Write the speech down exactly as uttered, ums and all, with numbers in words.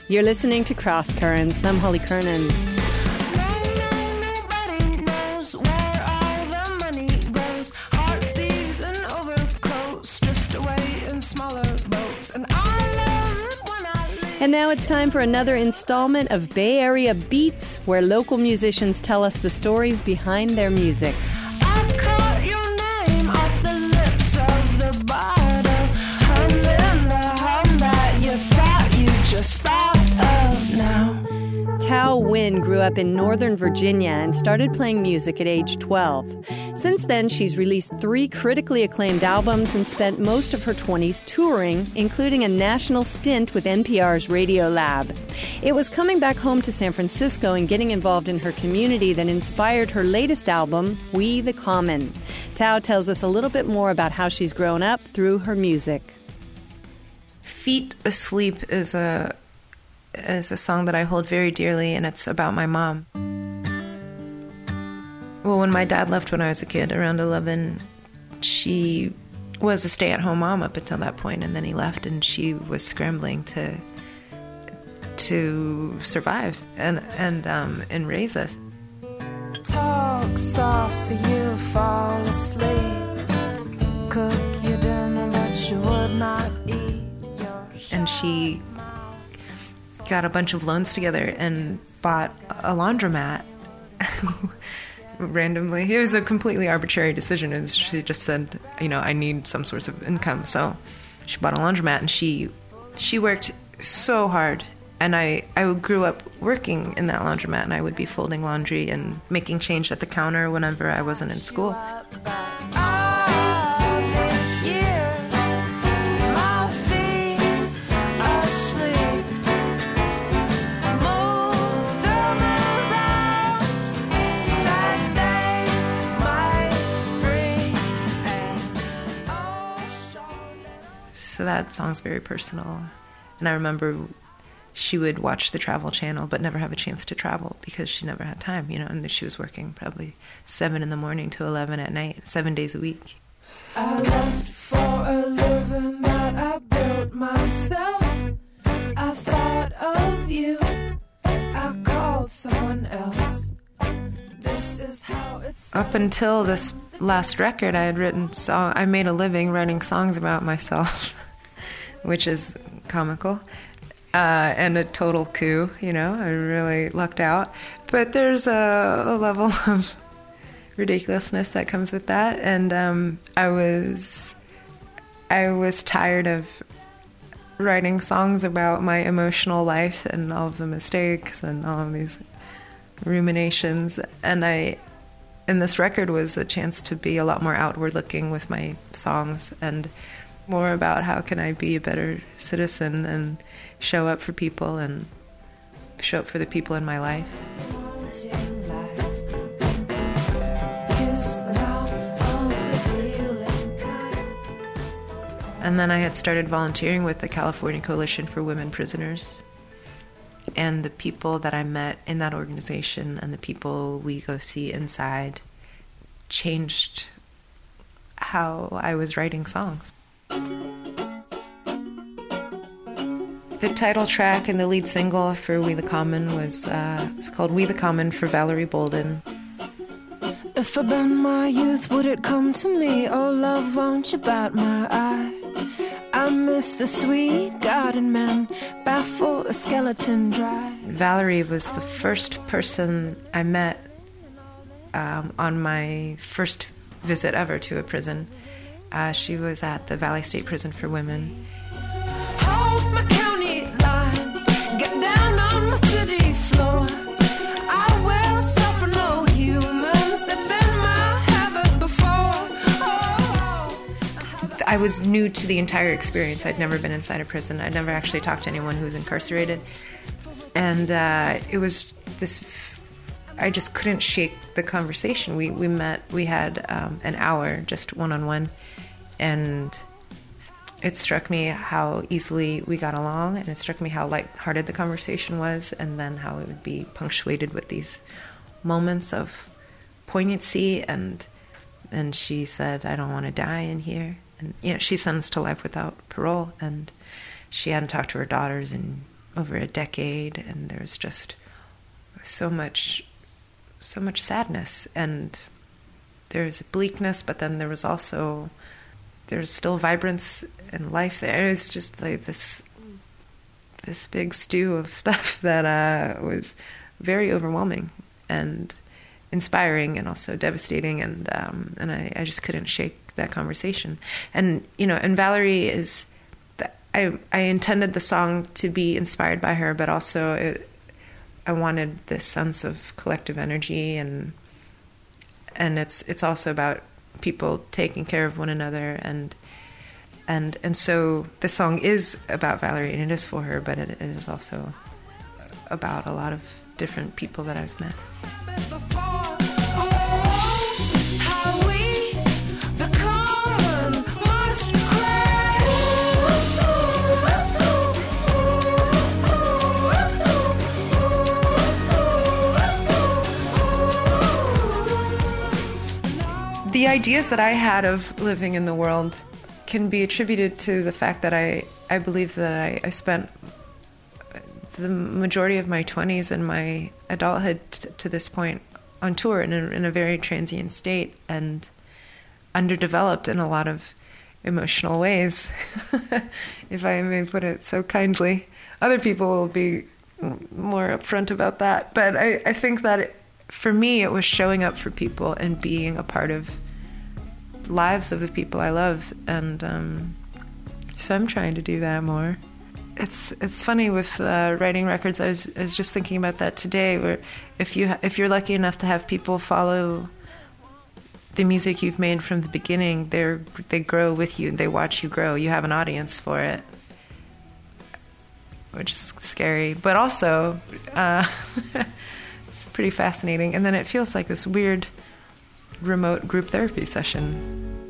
You're listening to Cross Currents. I'm Holly Kernan. And now it's time for another installment of Bay Area Beats, where local musicians tell us the stories behind their music. I caught your name off the lips of the bottle, humming the hum that you thought you just thought of now. Tao Wynn grew up in Northern Virginia and started playing music at age twelve. Since then, she's released three critically acclaimed albums and spent most of her twenties touring, including a national stint with N P R's Radio Lab. It was coming back home to San Francisco and getting involved in her community that inspired her latest album, We the Common. Tao tells us a little bit more about how she's grown up through her music. Feet Asleep is a is a song that I hold very dearly, and it's about my mom. Well, when my dad left when I was a kid, around eleven, she was a stay-at-home mom up until that point, and then he left, and she was scrambling to to survive and and um, and raise us. Talk soft so you fall asleep. Cook your dinner, but you would not eat your shot. And she got a bunch of loans together and bought a laundromat randomly. It was a completely arbitrary decision. It was, she just said, you know, I need some source of income. So she bought a laundromat, and she she worked so hard. And I, I grew up working in that laundromat, and I would be folding laundry and making change at the counter whenever I wasn't in school. So that song's very personal. And I remember she would watch the Travel Channel but never have a chance to travel because she never had time, you know, and she was working probably seven in the morning to eleven at night, seven days a week. I left for a living that I built myself. I thought of you. I called someone else. This is how it's Up until this last record, I had written song. I made a living writing songs about myself, which is comical. Uh, and a total coup, you know, I really lucked out. But there's a, a level of ridiculousness that comes with that. And um, I was, I was tired of writing songs about my emotional life and all of the mistakes and all of these ruminations. And I, and this record was a chance to be a lot more outward looking with my songs and more about how can I be a better citizen and show up for people and show up for the people in my life. And then I had started volunteering with the California Coalition for Women Prisoners. And the people that I met in that organization and the people we go see inside changed how I was writing songs. The title track and the lead single for We the Common was uh, it's called We the Common for Valerie Bolden. If I bend my youth, would it come to me? Oh, love, won't you bat my eye? I miss the sweet garden men, baffle a skeleton dry. Valerie was the first person I met um, on my first visit ever to a prison. Uh, she was at the Valley State Prison for Women. Hold my county line, get down on my city floor. I will suffer no humans, they've been my habit before. Oh. I was new to the entire experience. I'd never been inside a prison. I'd never actually talked to anyone who was incarcerated. And uh, it was this... I just couldn't shake the conversation. We we met, we had um, an hour, just one-on-one, and it struck me how easily we got along, and it struck me how lighthearted the conversation was, and then how it would be punctuated with these moments of poignancy, and and she said, I don't want to die in here. And you know, she's sentenced to life without parole, and she hadn't talked to her daughters in over a decade, and there's just so much, so much sadness, and there's bleakness, but then there was also, there's still vibrance and life there. It was just like this, this big stew of stuff that uh, was very overwhelming and inspiring, and also devastating, and um, and I, I just couldn't shake that conversation. And you know, and Valerie is, I I intended the song to be inspired by her, but also it, I wanted this sense of collective energy, and and it's it's also about people taking care of one another, and and and so the song is about Valerie, and it is for her, but it, it is also about a lot of different people that I've met. The ideas that I had of living in the world can be attributed to the fact that I, I believe that I, I spent the majority of my twenties and my adulthood t- to this point on tour in a, in a very transient state and underdeveloped in a lot of emotional ways, if I may put it so kindly. Other people will be more upfront about that, but I, I think that it, for me it was showing up for people and being a part of lives of the people I love, and um, so I'm trying to do that more. It's it's funny with uh, writing records. I was I was just thinking about that today. Where if you if you're lucky enough to have people follow the music you've made from the beginning, they they grow with you. They watch you grow. You have an audience for it, which is scary, but also uh, it's pretty fascinating. And then it feels like this weird remote group therapy session.